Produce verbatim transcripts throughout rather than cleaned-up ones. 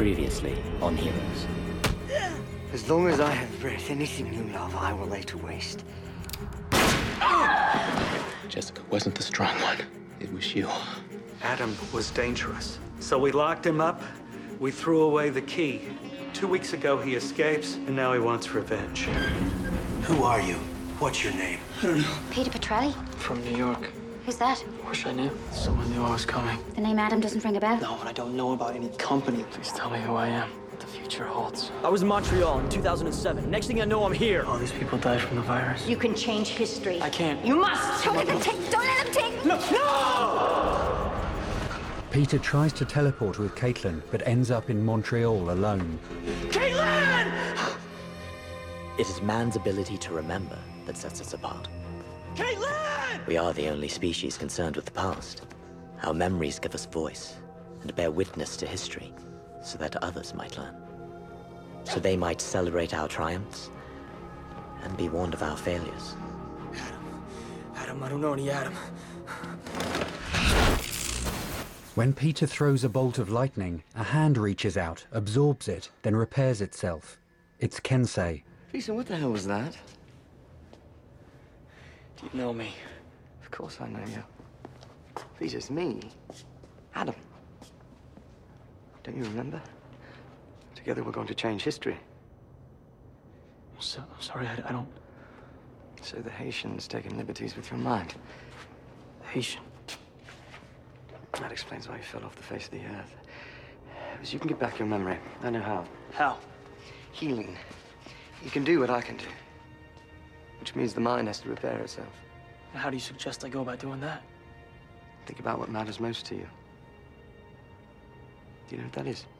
Previously on Heroes. As long as I have breath, anything you love, I will lay to waste. Jessica wasn't the strong one. It was you. Adam was dangerous. So we locked him up. We threw away the key. Two weeks ago, he escapes, and now he wants revenge. Who are you? What's your name? I don't know. Peter Petrelli? From New York. Who's that? Wish I knew. Someone knew I was coming. The name Adam doesn't ring a bell? No, and I don't know about any company. Please tell me who I am. What the future holds. I was in Montreal in two thousand seven. Next thing I know, I'm here. All these people died from the virus. You can change history. I can't. You must! Don't let them take! Don't let them take! No! No! Peter tries to teleport with Caitlin, but ends up in Montreal alone. Caitlin! It is man's ability to remember that sets us apart. Caitlin! We are the only species concerned with the past. Our memories give us voice and bear witness to history so that others might learn. So they might celebrate our triumphs and be warned of our failures. Adam. Adam, I don't know any Adam. When Peter throws a bolt of lightning, a hand reaches out, absorbs it, then repairs itself. It's Kensei. Lisa, what the hell was that? Do you know me? Of course I know you. Lisa, it's me. Adam. Don't you remember? Together we're going to change history. So, I'm sorry, I, I don't... So the Haitian's taking liberties with your mind. Haitian. That explains why you fell off the face of the earth. Because you can get back your memory. I know how. How? Healing. You can do what I can do. Which means the mind has to repair itself. How do you suggest I go about doing that? Think about what matters most to you. Do you know what that is?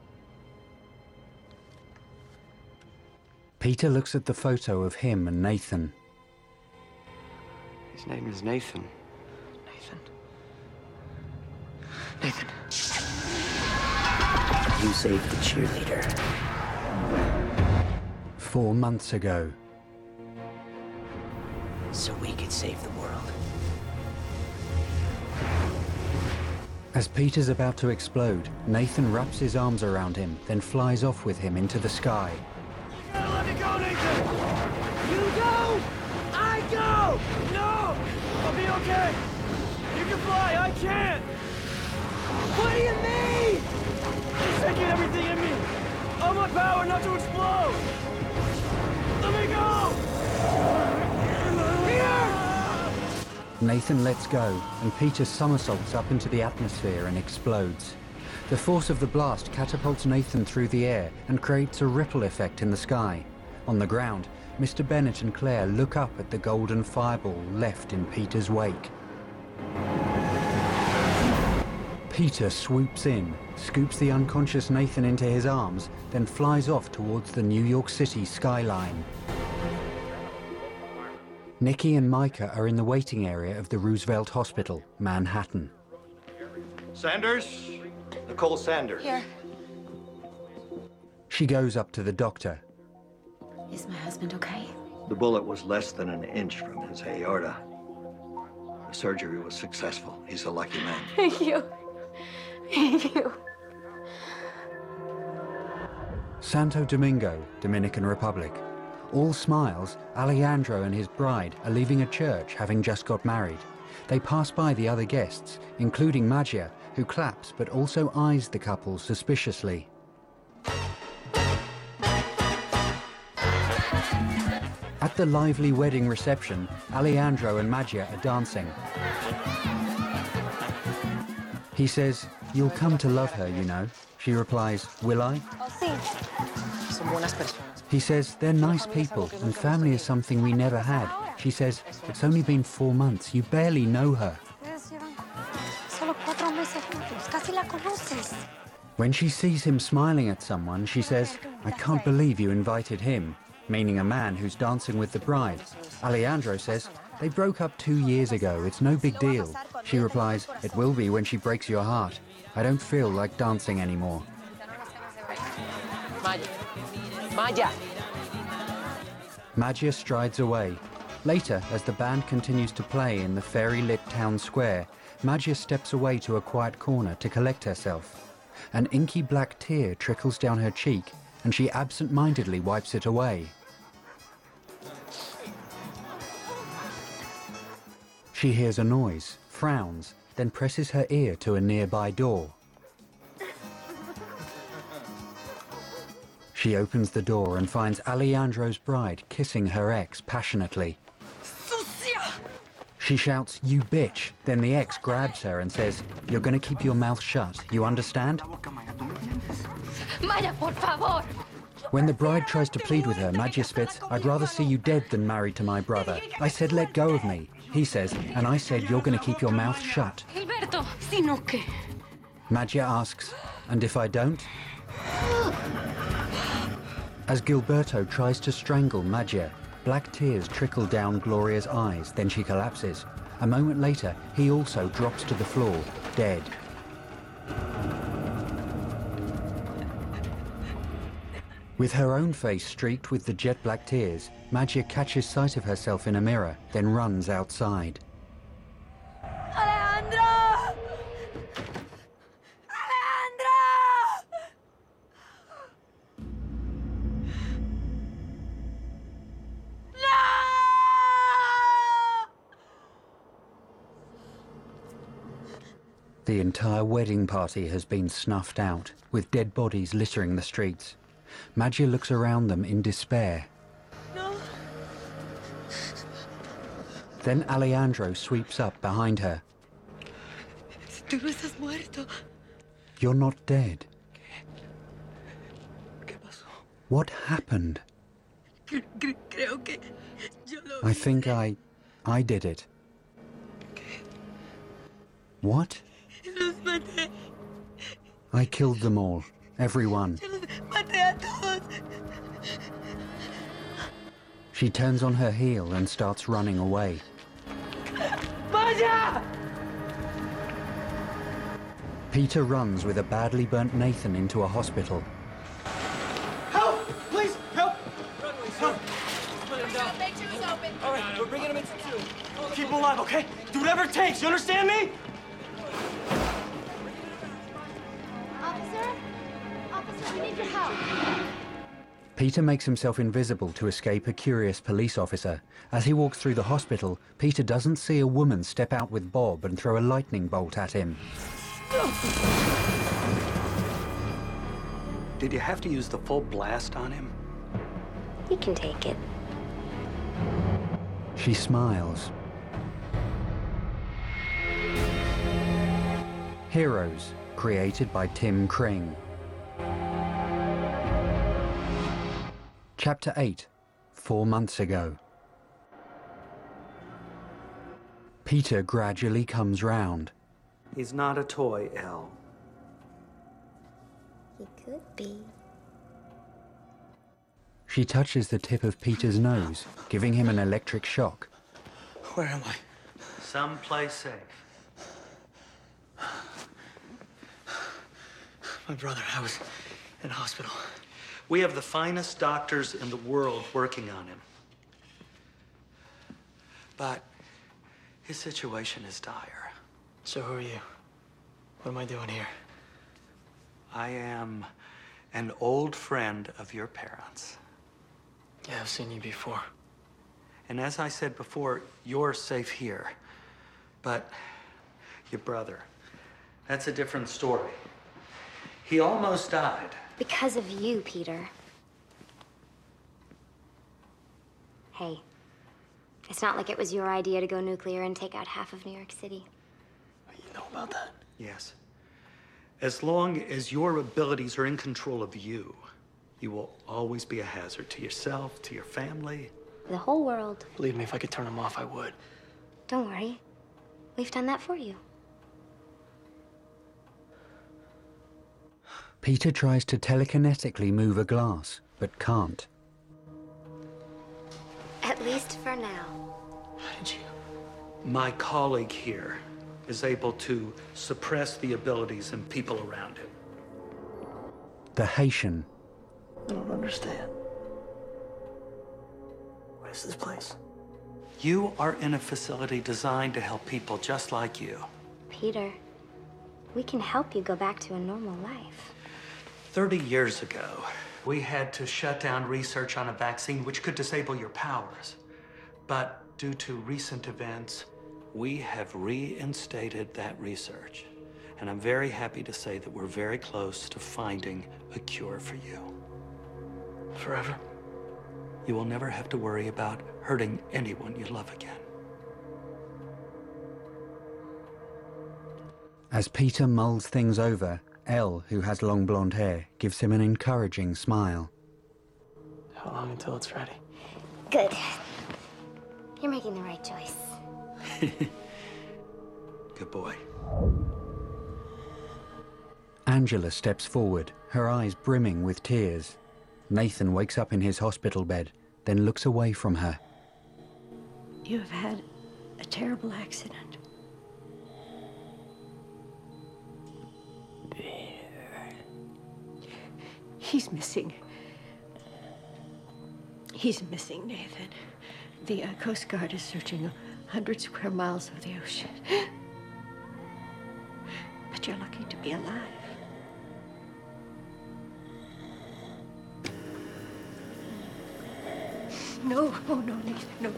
Peter looks at the photo of him and Nathan. His name is Nathan. Nathan. Nathan. You saved the cheerleader. Four months ago. So we could save the world. As Peter's about to explode, Nathan wraps his arms around him, then flies off with him into the sky. You gotta let me go, Nathan! You go! I go! No! I'll be okay! You can fly, I can't! What do you mean? It's taking everything in me! All my power not to explode! Let me go! Here! Nathan lets go, and Peter somersaults up into the atmosphere and explodes. The force of the blast catapults Nathan through the air and creates a ripple effect in the sky. On the ground, Mister Bennett and Claire look up at the golden fireball left in Peter's wake. Peter swoops in, scoops the unconscious Nathan into his arms, then flies off towards the New York City skyline. Nikki and Micah are in the waiting area of the Roosevelt Hospital, Manhattan. Sanders? Nicole Sanders. Here. She goes up to the doctor. Is my husband okay? The bullet was less than an inch from his aorta. The surgery was successful. He's a lucky man. Thank you. Thank you. Santo Domingo, Dominican Republic. All smiles, Alejandro and his bride are leaving a church having just got married. They pass by the other guests, including Magia, who claps but also eyes the couple suspiciously. At the lively wedding reception, Alejandro and Magia are dancing. He says, "You'll come to love her, you know." She replies, "Will I?" He says, "They're nice people, and family is something we never had." She says, "It's only been four months. You barely know her." When she sees him smiling at someone, she says, "I can't believe you invited him," meaning a man who's dancing with the bride. Alejandro says, "They broke up two years ago. It's no big deal." She replies, "It will be when she breaks your heart. I don't feel like dancing anymore." Magia. Magia strides away. Later, as the band continues to play in the fairy-lit town square, Magia steps away to a quiet corner to collect herself. An inky black tear trickles down her cheek, and she absent-mindedly wipes it away. She hears a noise, frowns, then presses her ear to a nearby door. She opens the door and finds Alejandro's bride kissing her ex passionately. She shouts, "You bitch!" Then the ex grabs her and says, "You're gonna keep your mouth shut, you understand?" Maya, por favor. When the bride tries to plead with her, Maggia spits, "I'd rather see you dead than married to my brother. I said let go of me." He says, "And I said you're gonna keep your mouth shut." Gilberto, si no que. Maggia asks, "And if I don't?" As Gilberto tries to strangle Maggia, black tears trickle down Gloria's eyes, then she collapses. A moment later, he also drops to the floor, dead. With her own face streaked with the jet black tears, Maggia catches sight of herself in a mirror, then runs outside. Alejandro! Alejandro! The entire wedding party has been snuffed out, with dead bodies littering the streets. Maggia looks around them in despair. No. Then Alejandro sweeps up behind her. Tú no estás muerto. "You're not dead." ¿Qué pasó? "What happened?" Creo que yo lo "I think I... I did it." "What?" los maté. "I killed them all. Everyone." Yo los maté a todos. She turns on her heel and starts running away. Maya! Peter runs with a badly burnt Nathan into a hospital. Help! Please, help! Help! Make sure it's open. All right, we're bringing him in too. Keep him alive, okay? Do whatever it takes, you understand me? Officer? Officer, we need your help. Peter makes himself invisible to escape a curious police officer. As he walks through the hospital, Peter doesn't see a woman step out with Bob and throw a lightning bolt at him. Did you have to use the full blast on him? You can take it. She smiles. Heroes, created by Tim Kring. Chapter eight, Four months ago. Peter gradually comes round. He's not a toy, Elle. He could be. She touches the tip of Peter's nose, giving him an electric shock. Where am I? Someplace safe. My brother, I was in hospital. We have the finest doctors in the world working on him. But his situation is dire. So who are you? What am I doing here? I am an old friend of your parents. Yeah, I've seen you before. And as I said before, you're safe here. But your brother, that's a different story. He almost died. Because of you, Peter. Hey, it's not like it was your idea to go nuclear and take out half of New York City. You know about that? Yes. As long as your abilities are in control of you, you will always be a hazard to yourself, to your family. The whole world. Believe me, if I could turn him off, I would. Don't worry. We've done that for you. Peter tries to telekinetically move a glass, but can't. At least for now. How did you? My colleague here is able to suppress the abilities and people around him. The Haitian. I don't understand. What is this place? You are in a facility designed to help people just like you. Peter, We can help you go back to a normal life. thirty years ago, we had to shut down research on a vaccine which could disable your powers. But due to recent events, we have reinstated that research. And I'm very happy to say that we're very close to finding a cure for you. Forever? You will never have to worry about hurting anyone you love again. As Peter mulls things over, Elle, who has long blonde hair, gives him an encouraging smile. How long until it's ready? Good. You're making the right choice. Good boy. Angela steps forward, her eyes brimming with tears. Nathan wakes up in his hospital bed, then looks away from her. You have had a terrible accident. He's missing. He's missing, Nathan. The uh, Coast Guard is searching a hundred square miles of the ocean. But you're lucky to be alive. No, oh no, Nathan, no.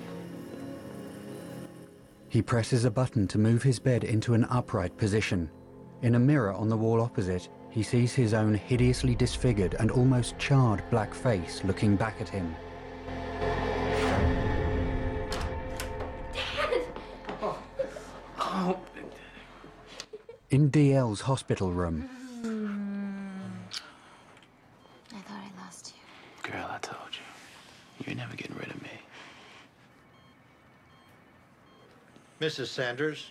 He presses a button to move his bed into an upright position. In a mirror on the wall opposite, he sees his own hideously disfigured and almost charred black face looking back at him. Oh. Oh. In D L's hospital room. I thought I lost you. Girl, I told you. You're never getting rid of me. Missus Sanders?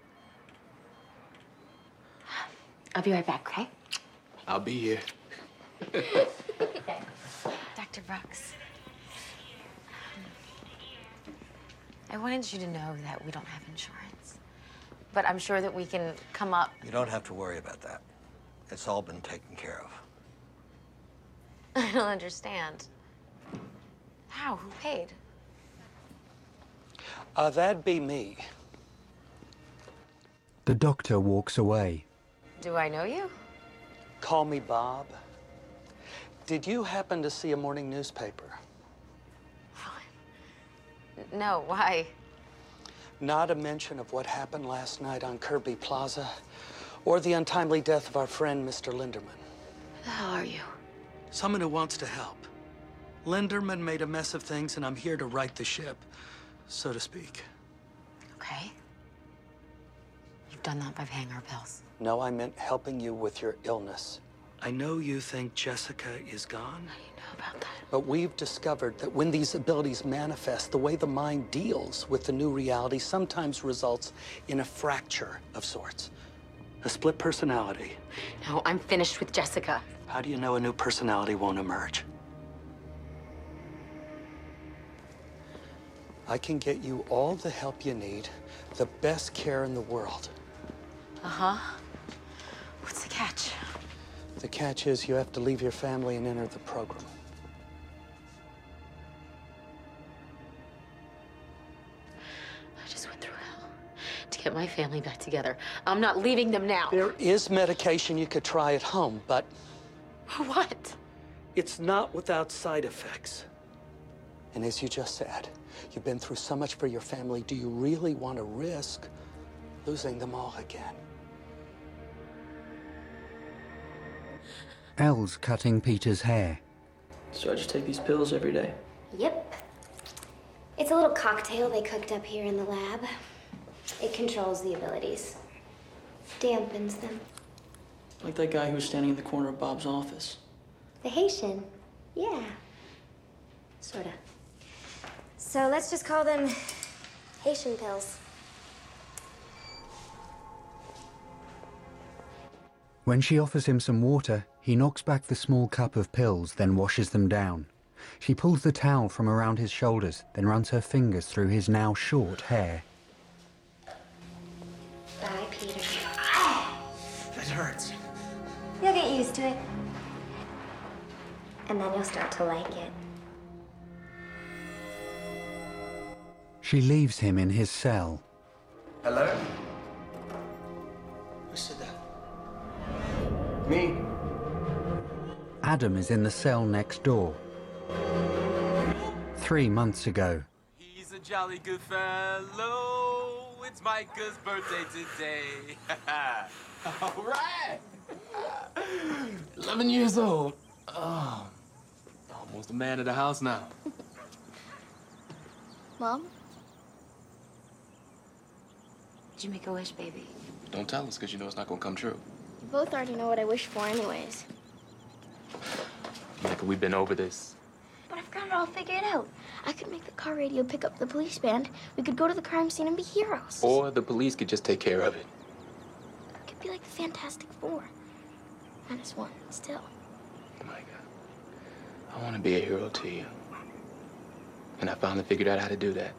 I'll be right back, okay? I'll be here. Doctor Brooks, I wanted you to know that we don't have insurance, but I'm sure that we can come up. You don't have to worry about that. It's all been taken care of. I don't understand. How? Who paid? Uh, that'd be me. The doctor walks away. Do I know you? Call me Bob. Did you happen to see a morning newspaper? No, why? Not a mention of what happened last night on Kirby Plaza, or the untimely death of our friend, Mister Linderman. Who the hell are you? Someone who wants to help. Linderman made a mess of things, and I'm here to right the ship, so to speak. Okay. You've done that by paying our bills. No, I meant helping you with your illness. I know you think Jessica is gone. How do you know about that? But we've discovered that when these abilities manifest, the way the mind deals with the new reality sometimes results in a fracture of sorts. A split personality. No, I'm finished with Jessica. How do you know a new personality won't emerge? I can get you all the help you need, the best care in the world. Uh-huh. What's the catch? The catch is you have to leave your family and enter the program. I just went through hell to get my family back together. I'm not leaving them now. There is medication you could try at home, but What? it's not without side effects. And as you just said, you've been through so much for your family. Do you really want to risk losing them all again? Elle's cutting Peter's hair. So I just take these pills every day? Yep. It's a little cocktail they cooked up here in the lab. It controls the abilities. Dampens them. Like that guy who was standing in the corner of Bob's office. The Haitian. Yeah. Sorta. So let's just call them Haitian pills. When she offers him some water, he knocks back the small cup of pills, then washes them down. She pulls the towel from around his shoulders, then runs her fingers through his now short hair. Bye, Peter. That hurts. You'll get used to it. And then you'll start to like it. She leaves him in his cell. Hello? Who said that? Me? Adam is in the cell next door. Three months ago. He's a jolly good fellow. It's Micah's birthday today. All right. eleven years old. Oh, almost a man of the house now. Mom? Did you make a wish, baby? Don't tell us, because you know it's not going to come true. You both already know what I wish for anyways. Micah, we've been over this. But I've got it all figured out. I could make the car radio pick up the police band. We could go to the crime scene and be heroes. Or the police could just take care of it. We could be like the Fantastic Four. Minus one, still. Micah, I want to be a hero to you. And I finally figured out how to do that.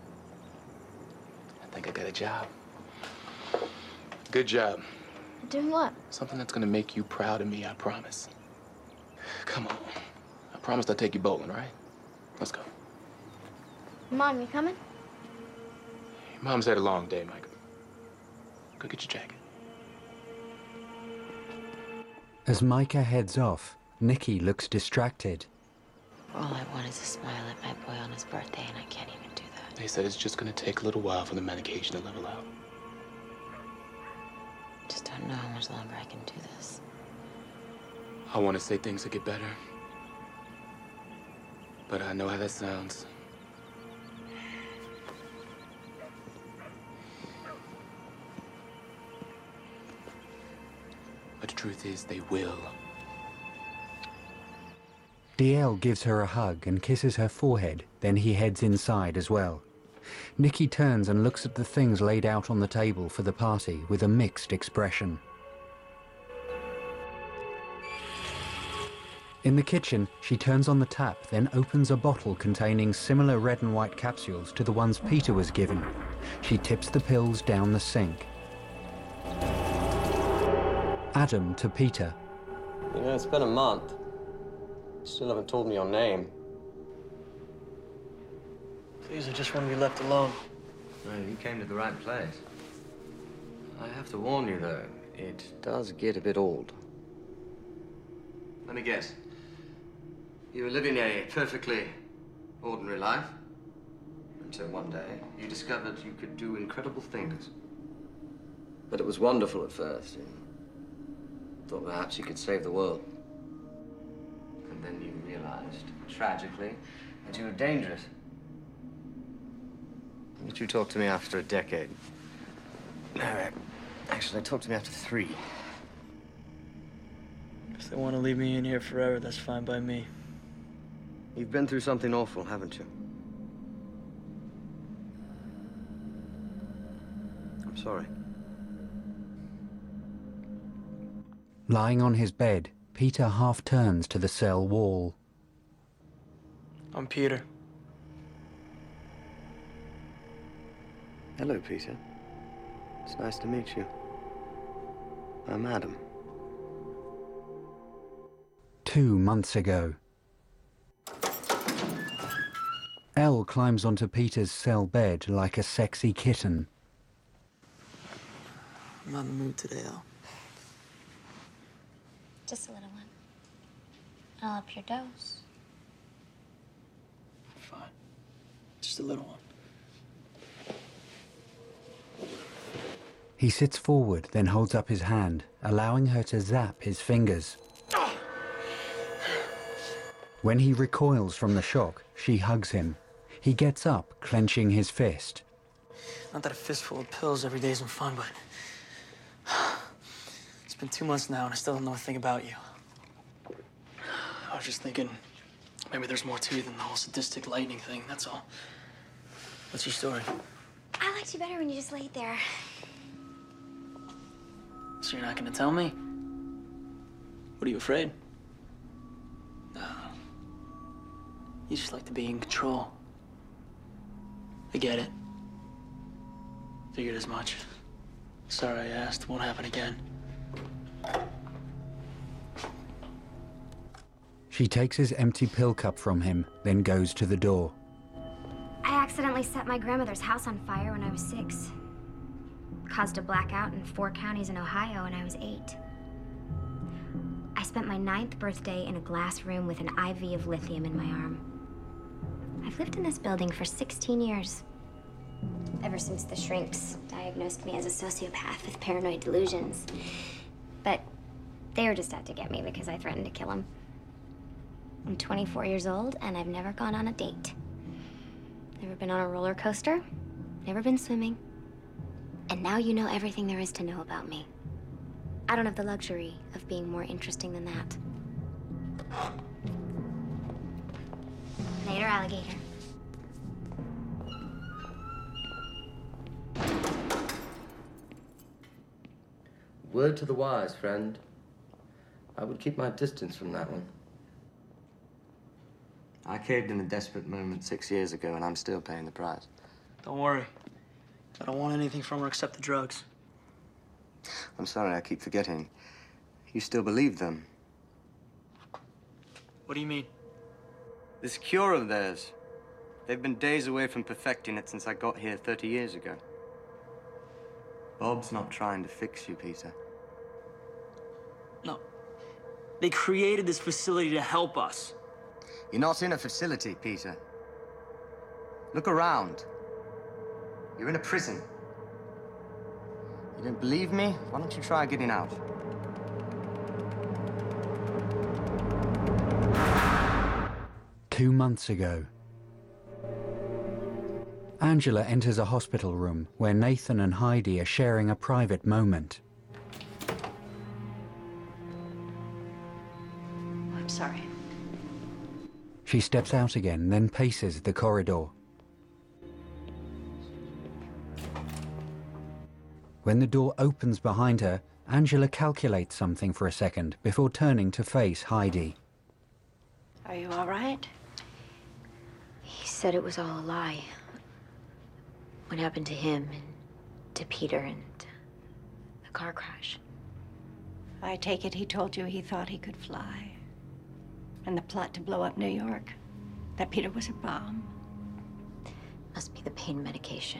I think I got a job. Good job. Doing what? Something that's gonna make you proud of me, I promise. Come on. I promised I'd take you bowling, right? Let's go. Mom, you coming? Your mom's had a long day, Micah. Go get your jacket. As Micah heads off, Nikki looks distracted. All I want is a smile at my boy on his birthday, and I can't even do that. They said it's just gonna take a little while for the medication to level out. Just don't know how much longer I can do this. I want to say things will get better. But I know how that sounds. But the truth is, they will. D L gives her a hug and kisses her forehead, then he heads inside as well. Nikki turns and looks at the things laid out on the table for the party with a mixed expression. In the kitchen, she turns on the tap, then opens a bottle containing similar red and white capsules to the ones Peter was given. She tips the pills down the sink. Adam to Peter. You know, it's been a month. You still haven't told me your name. Please, I just want to be left alone. No, you came to the right place. I have to warn you, though, it does get a bit old. Let me guess. You were living a perfectly ordinary life until one day you discovered you could do incredible things. But it was wonderful at first. You thought perhaps you could save the world. And then you realized, tragically, that you were dangerous. Did you talk to me after a decade? No, actually, talk to me after three. If they want to leave me in here forever, that's fine by me. You've been through something awful, haven't you? I'm sorry. Lying on his bed, Peter half turns to the cell wall. I'm Peter. Hello, Peter. It's nice to meet you. I'm Adam. Two months ago. Elle climbs onto Peter's cell bed like a sexy kitten. I'm not in the mood today, Al. Just a little one. I'll up your dose. Fine. Just a little one. He sits forward, then holds up his hand, allowing her to zap his fingers. When he recoils from the shock, she hugs him. He gets up, clenching his fist. Not that a fistful of pills every day isn't fun, but it's been two months now and I still don't know a thing about you. I was just thinking, maybe there's more to you than the whole sadistic lightning thing, that's all. What's your story? I liked you better when you just laid there. So you're not gonna tell me? What, are you afraid? No. You just like to be in control. I get it. Figured as much. Sorry I asked. Won't happen again. She takes his empty pill cup from him, then goes to the door. I accidentally set my grandmother's house on fire when I was six. Caused a blackout in four counties in Ohio when I was eight. spent my ninth birthday in a glass room with an I V of lithium in my arm. I've lived in this building for sixteen years. Ever since the shrinks diagnosed me as a sociopath with paranoid delusions. But they were just out to get me because I threatened to kill him. I'm twenty-four years old, and I've never gone on a date. Never been on a roller coaster, never been swimming. And now you know everything there is to know about me. I don't have the luxury of being more interesting than that. Later, alligator. Word to the wise, friend. I would keep my distance from that one. I caved in a desperate moment six years ago, and I'm still paying the price. Don't worry. I don't want anything from her except the drugs. I'm sorry, I keep forgetting. You still believe them? What do you mean? This cure of theirs. They've been days away from perfecting it since I got here thirty years ago. Bob's not trying to fix you, Peter. No. They created this facility to help us. You're not in a facility, Peter. Look around. You're in a prison. You don't believe me? Why don't you try getting out? Two months ago. Angela enters a hospital room where Nathan and Heidi are sharing a private moment. I'm sorry. She steps out again, then paces the corridor. When the door opens behind her, Angela calculates something for a second before turning to face Heidi. Are you all right? He said it was all a lie. What happened to him and to Peter and the car crash. I take it he told you he thought he could fly. And the plot to blow up New York. That Peter was a bomb. Must be the pain medication.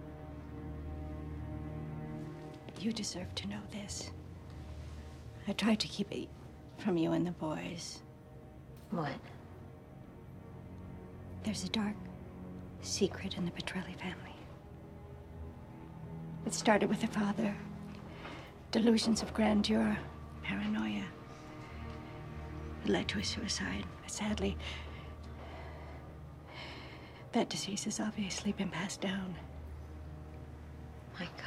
You deserve to know this. I tried to keep it from you and the boys. What? There's a dark secret in the Petrelli family. It started with the father. Delusions of grandeur, paranoia. It led to his suicide. Sadly, that disease has obviously been passed down. My God.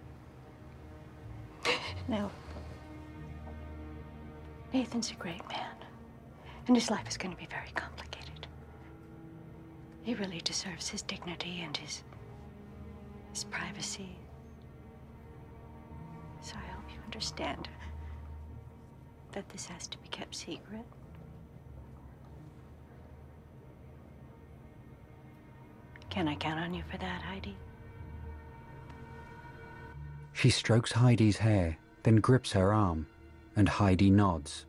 Now, Nathan's a great man, and his life is going to be very complicated. He really deserves his dignity and his, his privacy. So I hope you understand that this has to be kept secret. Can I count on you for that, Heidi? She strokes Heidi's hair, then grips her arm, and Heidi nods.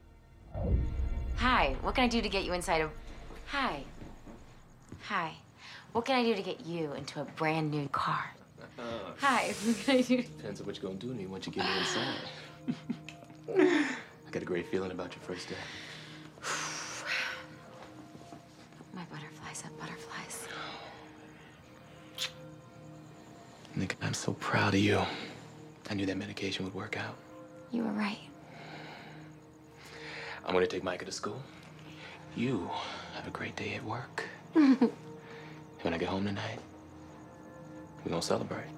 Hi, what can I do to get you inside of... Hi. Hi. What can I do to get you into a brand new car? Uh, Hi, what can I do? Depends on what you're gonna do to me once you get me inside. I got a great feeling about your first day. My butterflies have butterflies. Nick, I'm so proud of you. I knew that medication would work out. You were right. I'm gonna take Micah to school. You have a great day at work. When I get home tonight, we're gonna celebrate.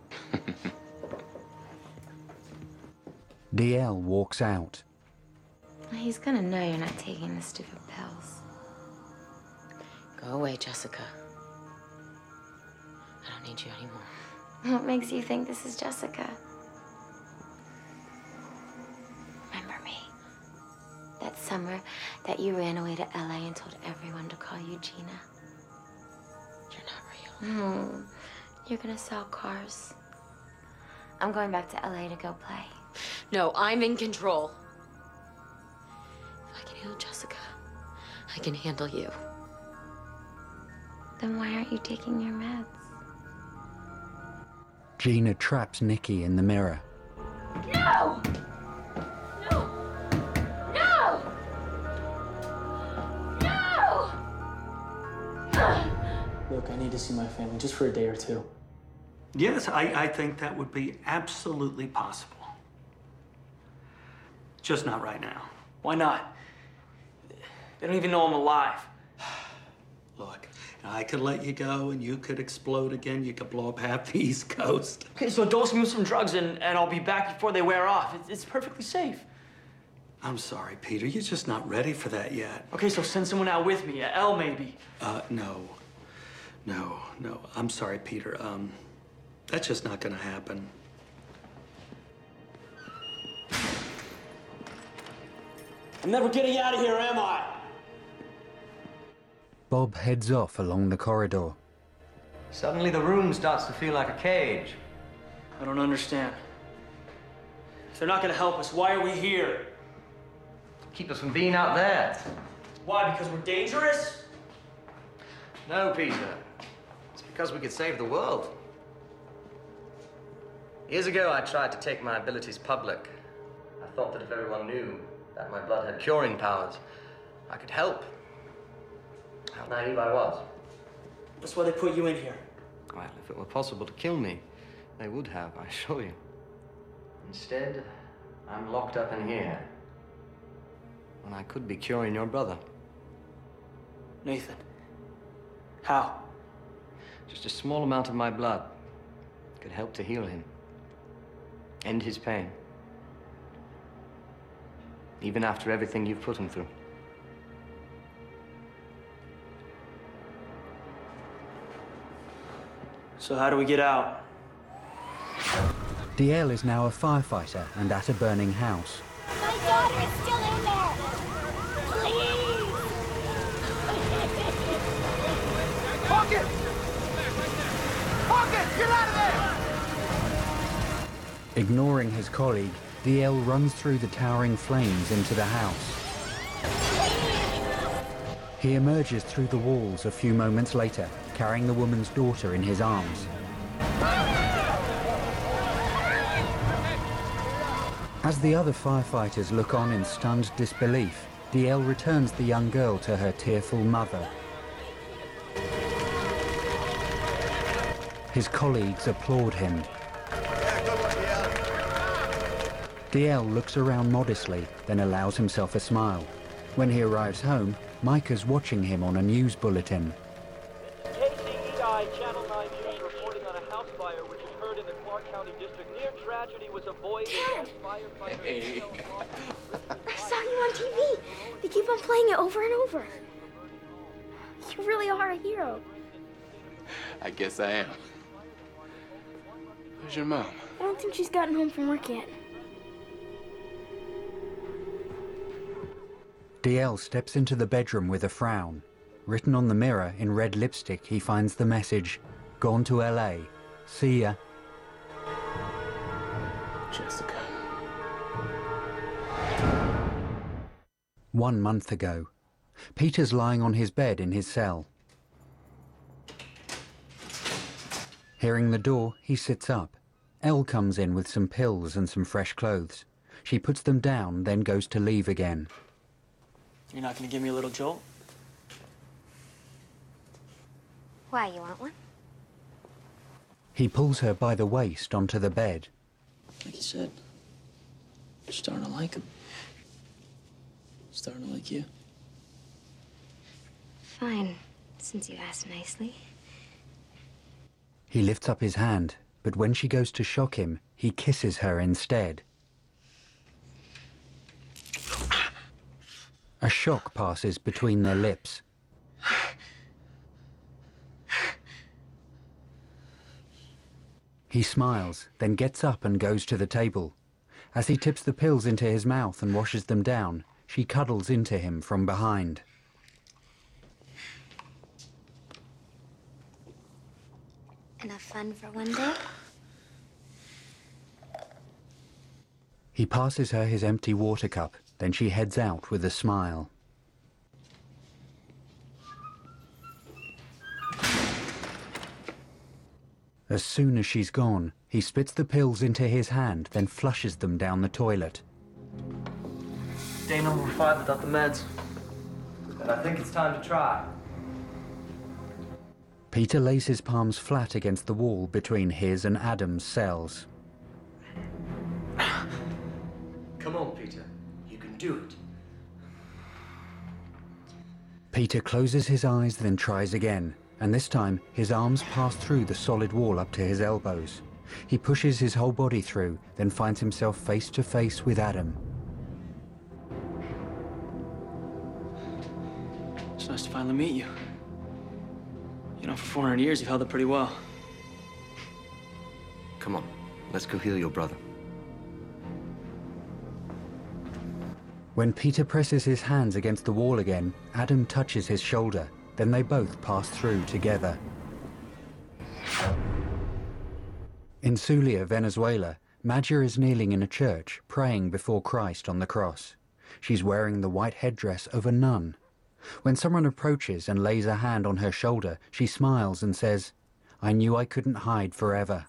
D L walks out. He's gonna know you're not taking the stupid pills. Go away, Jessica. I don't need you anymore. What makes you think this is Jessica? Remember me? That summer that you ran away to L A and told everyone to call you Gina? You're not real. Hmm. You're gonna sell cars. I'm going back to L A to go play. No, I'm in control. If I can handle Jessica, I can handle you. Then why aren't you taking your meds? Gina traps Nikki in the mirror. No! No! Look, I need to see my family just for a day or two. Yes, I, I think that would be absolutely possible. Just not right now. Why not? They don't even know I'm alive. Look, I could let you go and you could explode again. You could blow up half the East Coast. Okay, so dose me with some drugs and, and I'll be back before they wear off. It's, it's perfectly safe. I'm sorry, Peter. You're just not ready for that yet. Okay, so send someone out with me. Elle, maybe. Uh, no. No, no. I'm sorry, Peter. Um, that's just not gonna happen. I'm never getting out of here, am I? Bob heads off along the corridor. Suddenly the room starts to feel like a cage. I don't understand. If they're not gonna help us, why are we here? Keep us from being out there. Why, because we're dangerous? No, Peter. It's because we could save the world. Years ago, I tried to take my abilities public. I thought that if everyone knew that my blood had curing powers, I could help. How naive I was. That's why they put you in here. Well, if it were possible to kill me, they would have, I assure you. Instead, I'm locked up in here. When I could be curing your brother. Nathan. How? Just a small amount of my blood could help to heal him. End his pain. Even after everything you've put him through. So how do we get out? D L is now a firefighter and at a burning house. My daughter is still in there! Please! Pocket! Pocket! Get out of there! Ignoring his colleague, D L runs through the towering flames into the house. He emerges through the walls a few moments later, carrying the woman's daughter in his arms. As the other firefighters look on in stunned disbelief, D L returns the young girl to her tearful mother. His colleagues applaud him. D L looks around modestly, then allows himself a smile. When he arrives home, Micah's watching him on a news bulletin. K C E I Channel nine News reporting on a house fire which occurred in the Clark County District. Near tragedy was avoided as firefighters... Hey. I saw you on T V. They keep on playing it over and over. You really are a hero. I guess I am. Where's your mom? I don't think she's gotten home from work yet. D L steps into the bedroom with a frown. Written on the mirror in red lipstick, he finds the message, "Gone to L A. See ya." Jessica. One month ago, Peter's lying on his bed in his cell. Hearing the door, he sits up. Elle comes in with some pills and some fresh clothes. She puts them down, then goes to leave again. You're not gonna give me a little jolt? Why, you want one? He pulls her by the waist onto the bed. Like you said, you're starting to like him. Starting to like you. Fine, since you asked nicely. He lifts up his hand, but when she goes to shock him, he kisses her instead. A shock passes between their lips. He smiles, then gets up and goes to the table. As he tips the pills into his mouth and washes them down, she cuddles into him from behind. Enough fun for one day? He passes her his empty water cup, then she heads out with a smile. As soon as she's gone, he spits the pills into his hand, then flushes them down the toilet. Day number five without the meds. And I think it's time to try. Peter lays his palms flat against the wall between his and Adam's cells. Come on, Peter. You can do it. Peter closes his eyes, then tries again, and this time his arms pass through the solid wall up to his elbows. He pushes his whole body through, then finds himself face to face with Adam. It's nice to finally meet you. You know, for four hundred years, you've held up pretty well. Come on, let's go heal your brother. When Peter presses his hands against the wall again, Adam touches his shoulder. Then they both pass through together. In Zulia, Venezuela, Madja is kneeling in a church, praying before Christ on the cross. She's wearing the white headdress of a nun. When someone approaches and lays a hand on her shoulder, she smiles and says, "I knew I couldn't hide forever."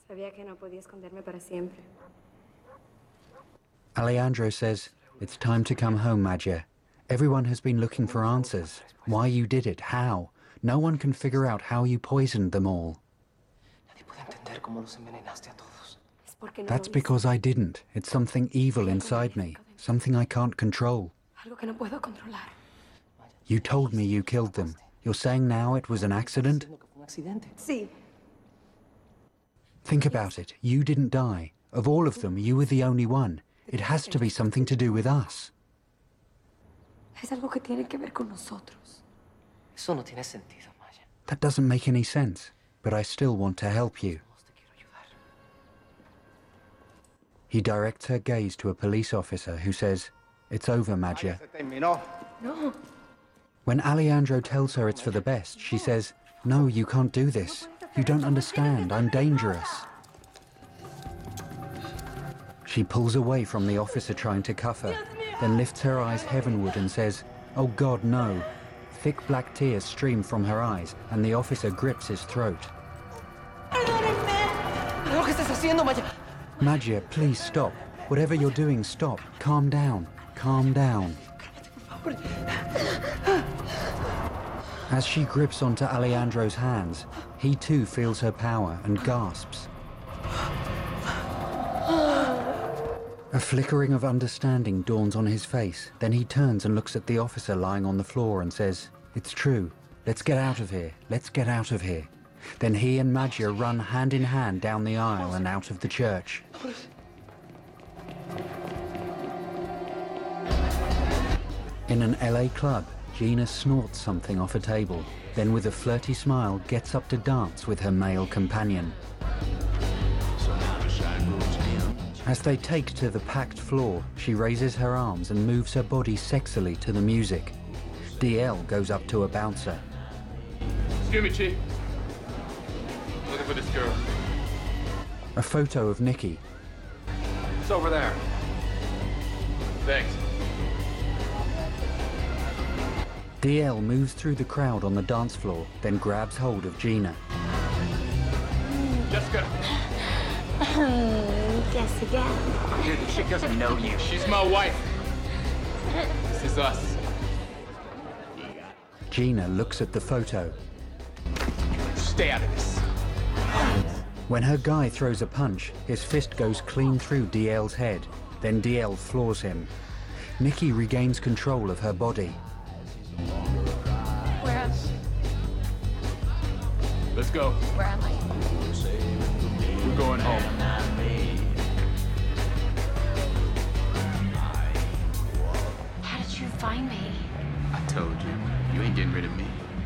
Alejandro says, "It's time to come home, Madja. Everyone has been looking for answers. Why you did it, how. No one can figure out how you poisoned them all." "That's because I didn't. It's something evil inside me, something I can't control." "You told me you killed them. You're saying now it was an accident?" "Think about it. You didn't die. Of all of them, you were the only one. It has to be something to do with us." "That doesn't make any sense, but I still want to help you." He directs her gaze to a police officer who says, "It's over, Madja." No. When Alejandro tells her it's for the best, she says, "No, you can't do this. You don't understand. I'm dangerous." She pulls away from the officer trying to cuff her, then lifts her eyes heavenward and says, "Oh God, no." Thick black tears stream from her eyes, and the officer grips his throat. "Madja, please stop. Whatever you're doing, stop. Calm down. Calm down." As she grips onto Alejandro's hands, he too feels her power and gasps. A flickering of understanding dawns on his face. Then he turns and looks at the officer lying on the floor and says, "It's true. Let's get out of here. Let's get out of here." Then he and Madja run hand in hand down the aisle and out of the church. In an L A club, Gina snorts something off a table, then with a flirty smile gets up to dance with her male companion. As they take to the packed floor, she raises her arms and moves her body sexily to the music. D L goes up to a bouncer. "Excuse me, Chief. Looking for this girl." A photo of Nikki. "It's over there." "Thanks." D L moves through the crowd on the dance floor, then grabs hold of Gina. "Jessica." Guess again. Dude, the chick doesn't know you. She's my wife. This is us. Gina looks at the photo. Stay out of this. When her guy throws a punch, his fist goes clean through D L's head. Then D L floors him. Nikki regains control of her body. Where am Let's go. Where am I? We're going home. How did you find me? I told you. You ain't getting rid of me.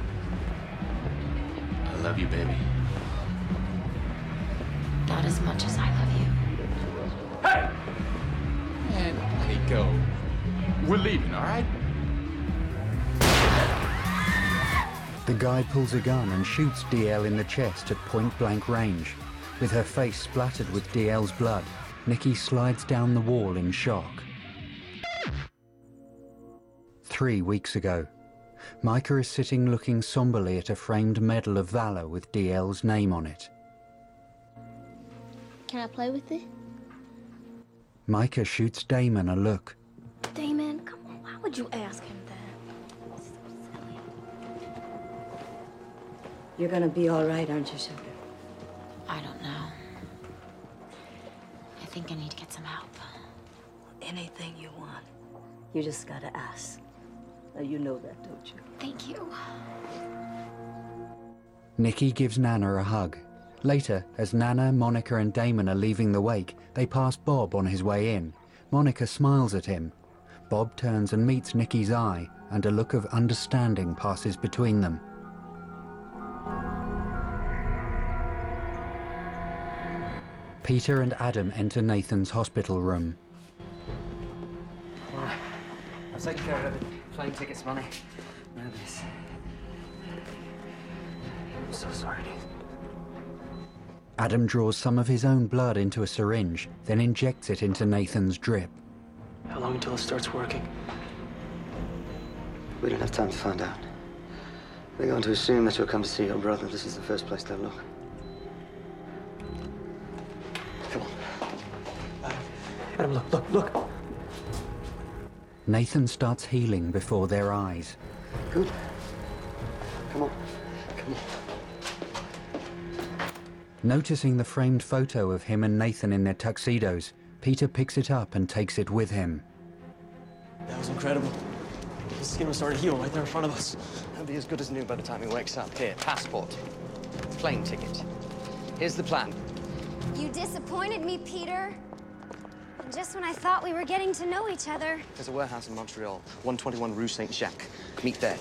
I love you, baby. Not as much as I love you. Hey! Man, let it go. We're leaving, all right? The guy pulls a gun and shoots D L in the chest at point-blank range. With her face splattered with D L's blood, Nikki slides down the wall in shock. Three weeks ago, Micah is sitting looking somberly at a framed Medal of Valor with D L's name on it. Can I play with it? Micah shoots Damon a look. Damon, come on, why would you ask him that? You're gonna be all right, aren't you, sugar? I don't know. I think I need to get some help. Anything you want. You just gotta ask. Now, you know that, don't you? Thank you. Nikki gives Nana a hug. Later, as Nana, Monica and Damon are leaving the wake, they pass Bob on his way in. Monica smiles at him. Bob turns and meets Nikki's eye, and a look of understanding passes between them. Peter and Adam enter Nathan's hospital room. Well, I'll take care of it. Plane tickets, money. None of this. I'm so sorry. Adam draws some of his own blood into a syringe, then injects it into Nathan's drip. How long until it starts working? We don't have time to find out. They're going to assume that you'll come to see your brother. This is the first place they'll look. Come on. Adam, look, look, look. Nathan starts healing before their eyes. Good. Come on. Come on. Noticing the framed photo of him and Nathan in their tuxedos, Peter picks it up and takes it with him. That was incredible. His skin was starting to heal right there in front of us. He'll be as good as new by the time he wakes up. Here, passport. Plane ticket. Here's the plan. You disappointed me, Peter. Just when I thought we were getting to know each other. There's a warehouse in Montreal, one twenty-one Rue Saint-Jacques. Meet there.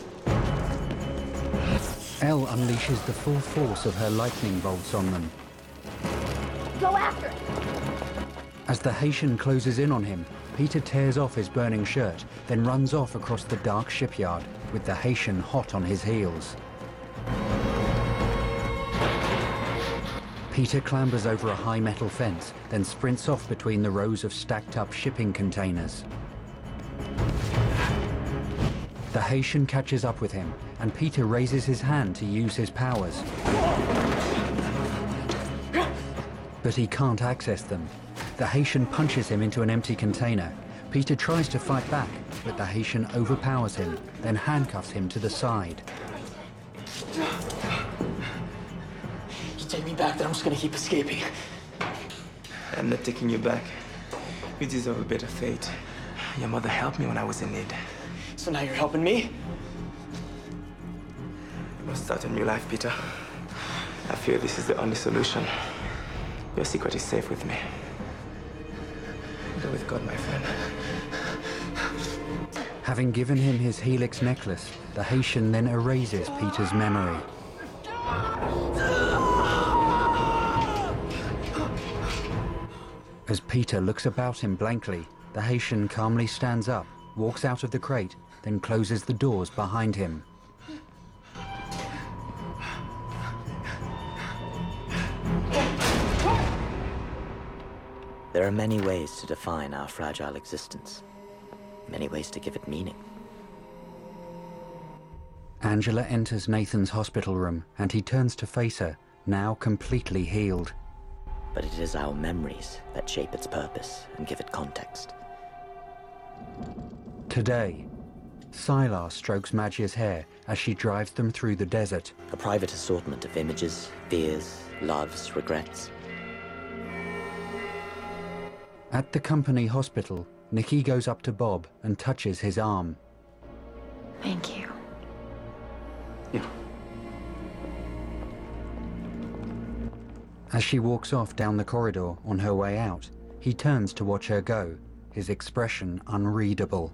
Elle unleashes the full force of her lightning bolts on them. Go after it! As the Haitian closes in on him, Peter tears off his burning shirt, then runs off across the dark shipyard, with the Haitian hot on his heels. Peter clambers over a high metal fence, then sprints off between the rows of stacked-up shipping containers. The Haitian catches up with him, and Peter raises his hand to use his powers. But he can't access them. The Haitian punches him into an empty container. Peter tries to fight back, but the Haitian overpowers him, then handcuffs him to the side. You take me back, then I'm just gonna keep escaping. I'm not taking you back. You deserve a better fate. Your mother helped me when I was in need. So now you're helping me? You must start a new life, Peter. I fear this is the only solution. Your secret is safe with me. Go with God, my friend. Having given him his helix necklace, the Haitian then erases Peter's memory. As Peter looks about him blankly, the Haitian calmly stands up, walks out of the crate, then closes the doors behind him. There are many ways to define our fragile existence, many ways to give it meaning. Angela enters Nathan's hospital room, and he turns to face her, now completely healed. But it is our memories that shape its purpose and give it context. Today, Sylar strokes Magia's hair as she drives them through the desert. A private assortment of images, fears, loves, regrets. At the company hospital, Nikki goes up to Bob and touches his arm. Thank you. Yeah. As she walks off down the corridor on her way out, he turns to watch her go, his expression unreadable.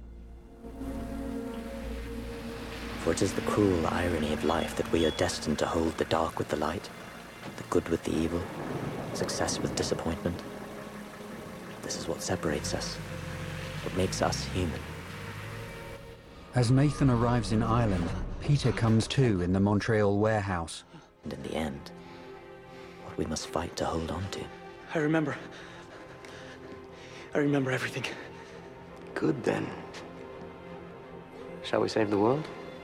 For it is the cruel irony of life that we are destined to hold the dark with the light, the good with the evil, success with disappointment. This is what separates us, what makes us human. As Nathan arrives in Ireland, Peter comes too in the Montreal warehouse. And in the end, what we must fight to hold on to. I remember. I remember everything. Good then. Shall we save the world?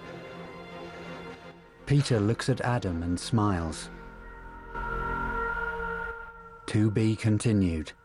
Peter looks at Adam and smiles. To be continued.